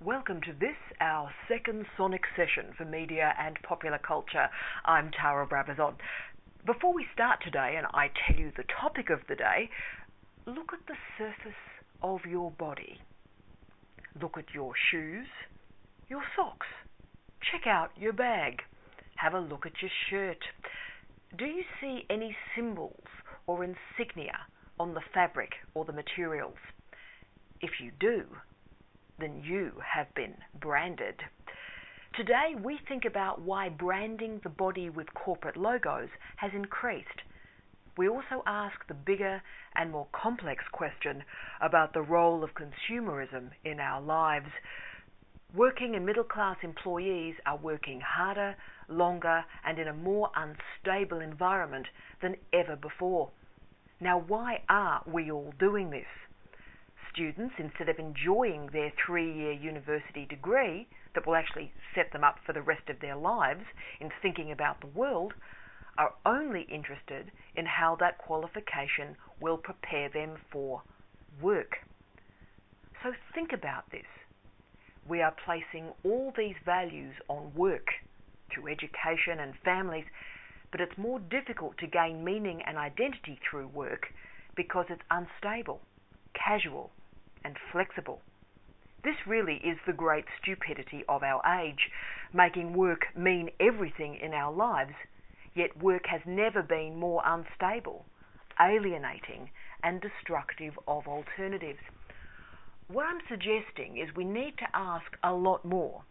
Welcome to this, our second Sonic session for media and popular culture. I'm Tara Brabazon. Before we start today, and I tell you the topic of the day, look at the surface of your body. Look at your shoes, your socks. Check out your bag. Have a look at your shirt. Do you see any symbols or insignia on the fabric or the materials? If you do, then you have been branded. Today we think about why branding the body with corporate logos has increased. We also ask the bigger and more complex question about the role of consumerism in our lives. Working and middle-class employees are working harder, longer, and in a more unstable environment than ever before. Now, why are we all doing this? Students, instead of enjoying their 3-year university degree that will actually set them up for the rest of their lives in thinking about the world, are only interested in how that qualification will prepare them for work. So think about this. We are placing all these values on work through education and families, but it's more difficult to gain meaning and identity through work because it's unstable, casual, and flexible. This really is the great stupidity of our age, making work mean everything in our lives, yet work has never been more unstable, alienating, and destructive of alternatives. What I'm suggesting is we need to ask a lot more.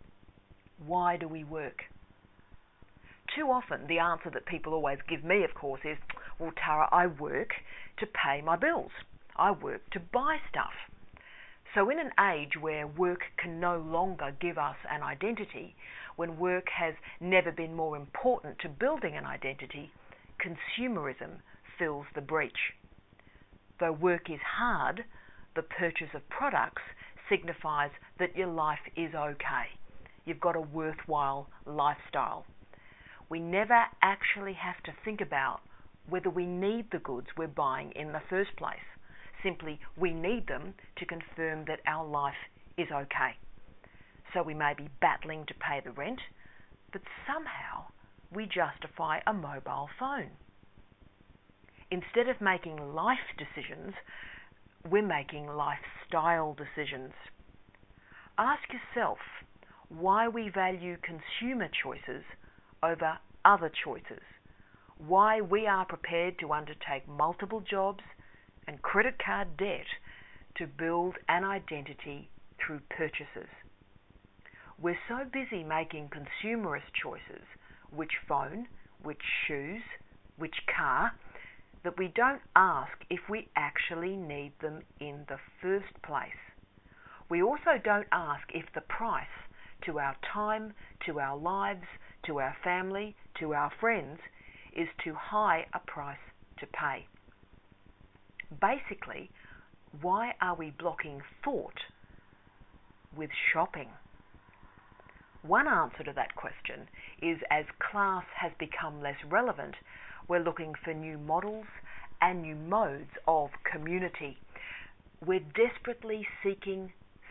Why do we work? Too often the answer that people always give me, of course, is, well, Tara, I work to pay my bills. I work to buy stuff. So in an age where work can no longer give us an identity, when work has never been more important to building an identity, consumerism fills the breach. Though work is hard, the purchase of products signifies that your life is okay. You've got a worthwhile lifestyle. We never actually have to think about whether we need the goods we're buying in the first place. Simply, we need them to confirm that our life is okay. So we may be battling to pay the rent, but somehow we justify a mobile phone. Instead of making life decisions, we're making lifestyle decisions. Ask yourself why we value consumer choices over other choices. Why we are prepared to undertake multiple jobs and credit card debt to build an identity through purchases. We're so busy making consumerist choices, which phone, which shoes, which car, that we don't ask if we actually need them in the first place. We also don't ask if the price to our time, to our lives, to our family, to our friends is too high a price to pay. Basically, why are we blocking thought with shopping? One answer to that question is as class has become less relevant, we're looking for new models and new modes of community. We're desperately seeking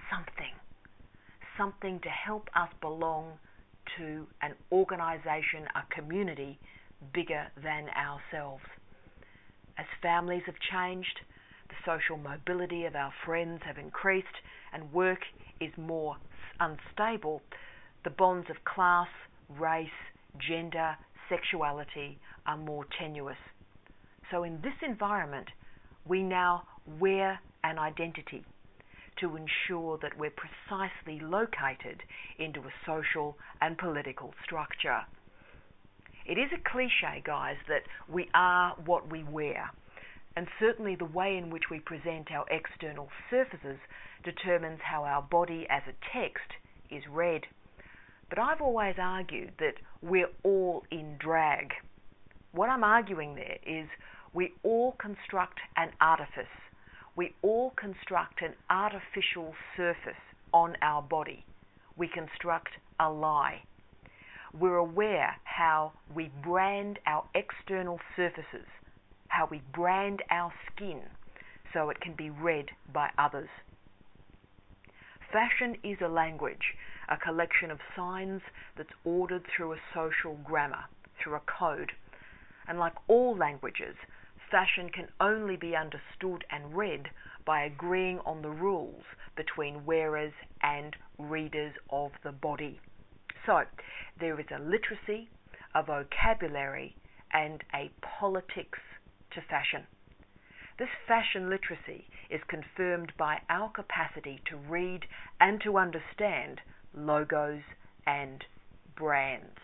something to help us belong to an organisation, a community bigger than ourselves. As families have changed, the social mobility of our friends have increased, and work is more unstable, the bonds of class, race, gender, sexuality are more tenuous. So in this environment, we now wear an identity to ensure that we're precisely located into a social and political structure. It is a cliche, guys, that we are what we wear, and certainly the way in which we present our external surfaces determines how our body as a text is read. But I've always argued that we're all in drag. What I'm arguing there is we all construct an artifice. We all construct an artificial surface on our body. We construct a lie. We're aware how we brand our external surfaces, how we brand our skin so it can be read by others. Fashion is a language, a collection of signs that's ordered through a social grammar, through a code. And like all languages, fashion can only be understood and read by agreeing on the rules between wearers and readers of the body. So, there is a literacy, a vocabulary, and a politics to fashion. This fashion literacy is confirmed by our capacity to read and to understand logos and brands.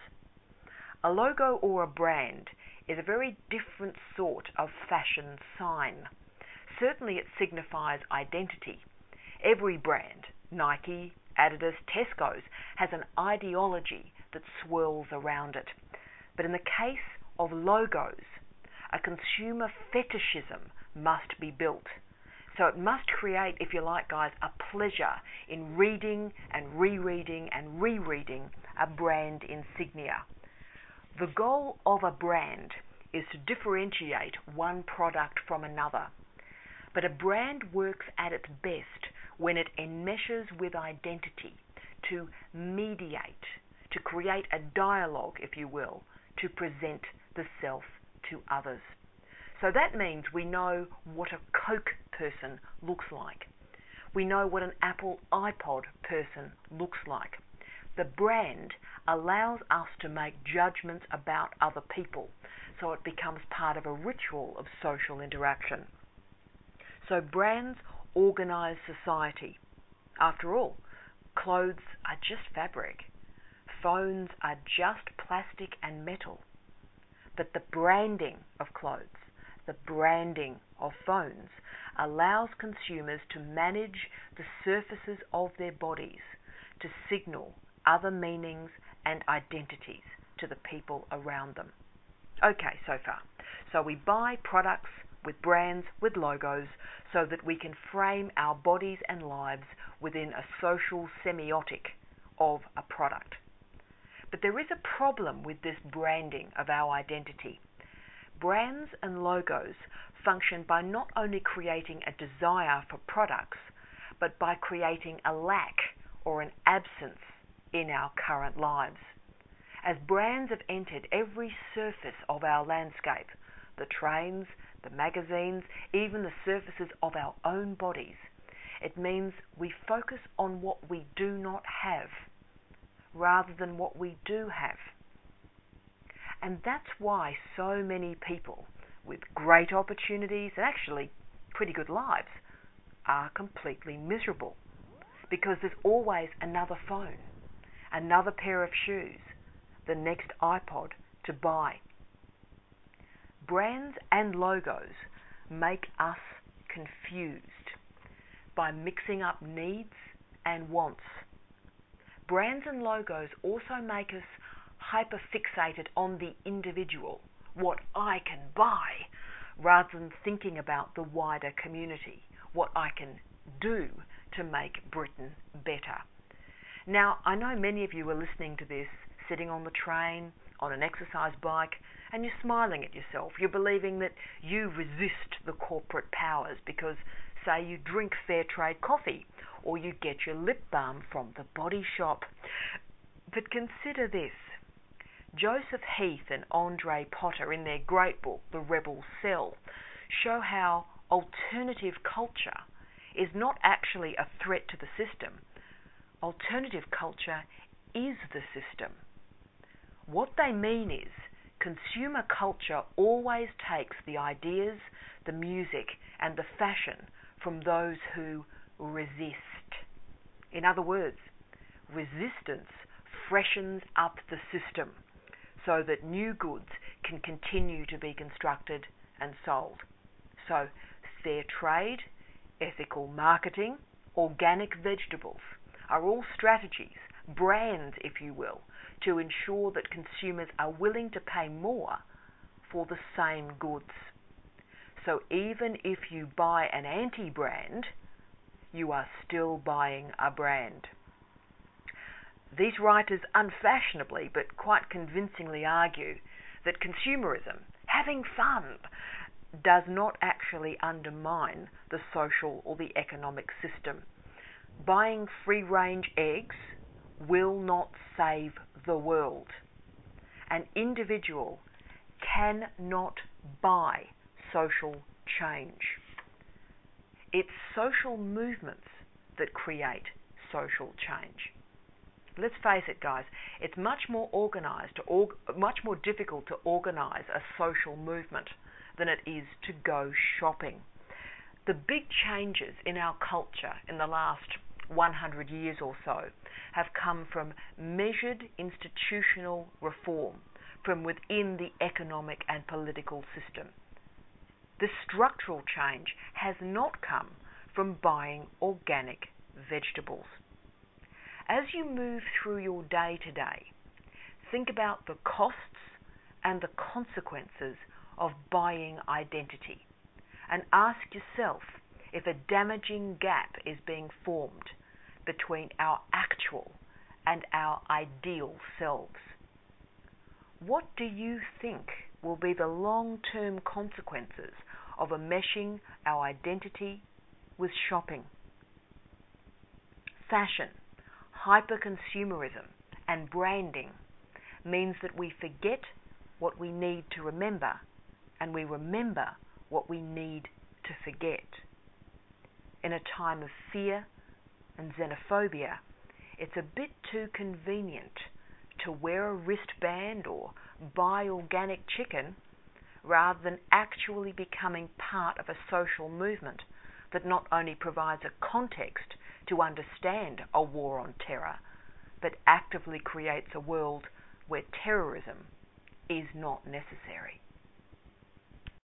A logo or a brand is a very different sort of fashion sign. Certainly it signifies identity. Every brand, Nike, Adidas, Tesco's, has an ideology that swirls around it. But in the case of logos, a consumer fetishism must be built. So it must create, if you like, guys, a pleasure in reading and rereading and rereading a brand insignia. The goal of a brand is to differentiate one product from another. But a brand works at its best when it enmeshes with identity, to mediate, to create a dialogue, if you will, to present the self to others. So that means we know what a Coke person looks like. We know what an Apple iPod person looks like. The brand allows us to make judgments about other people, so it becomes part of a ritual of social interaction. So brands organise society. After all, clothes are just fabric. Phones are just plastic and metal. But the branding of clothes, the branding of phones, allows consumers to manage the surfaces of their bodies to signal other meanings and identities to the people around them. Okay, so far. So we buy products with brands, with logos, so that we can frame our bodies and lives within a social semiotic of a product. But there is a problem with this branding of our identity. Brands and logos function by not only creating a desire for products, but by creating a lack or an absence in our current lives. As brands have entered every surface of our landscape, the trains, the magazines, even the surfaces of our own bodies, it means we focus on what we do not have rather than what we do have. And that's why so many people with great opportunities and actually pretty good lives are completely miserable, because there's always another phone, another pair of shoes, the next iPod to buy. Brands and logos make us confused by mixing up needs and wants. Brands and logos also make us hyper-fixated on the individual, what I can buy, rather than thinking about the wider community, what I can do to make Britain better. Now, I know many of you are listening to this sitting on the train, on an exercise bike, and you're smiling at yourself. You're believing that you resist the corporate powers because, say, you drink fair trade coffee or you get your lip balm from the Body Shop. But consider this. Joseph Heath and Andre Potter, in their great book, The Rebel Cell, show how alternative culture is not actually a threat to the system. Alternative culture is the system. What they mean is, consumer culture always takes the ideas, the music, and the fashion from those who resist. In other words, resistance freshens up the system so that new goods can continue to be constructed and sold. So, fair trade, ethical marketing, organic vegetables are all strategies, brands, if you will, to ensure that consumers are willing to pay more for the same goods. So even if you buy an anti-brand, you are still buying a brand. These writers unfashionably but quite convincingly argue that consumerism, having fun, does not actually undermine the social or the economic system. Buying free-range eggs will not save the world. An individual cannot buy social change. It's social movements that create social change. Let's face it, guys, it's much more much more difficult to organise a social movement than it is to go shopping. The big changes in our culture in the last 100 years or so have come from measured institutional reform from within the economic and political system. The structural change has not come from buying organic vegetables. As you move through your day to day, think about the costs and the consequences of buying identity, and ask yourself if a damaging gap is being formed between our actual and our ideal selves. What do you think will be the long-term consequences of enmeshing our identity with shopping? Fashion, hyper-consumerism, and branding means that we forget what we need to remember, and we remember what we need to forget. In a time of fear and xenophobia, it's a bit too convenient to wear a wristband or buy organic chicken rather than actually becoming part of a social movement that not only provides a context to understand a war on terror, but actively creates a world where terrorism is not necessary.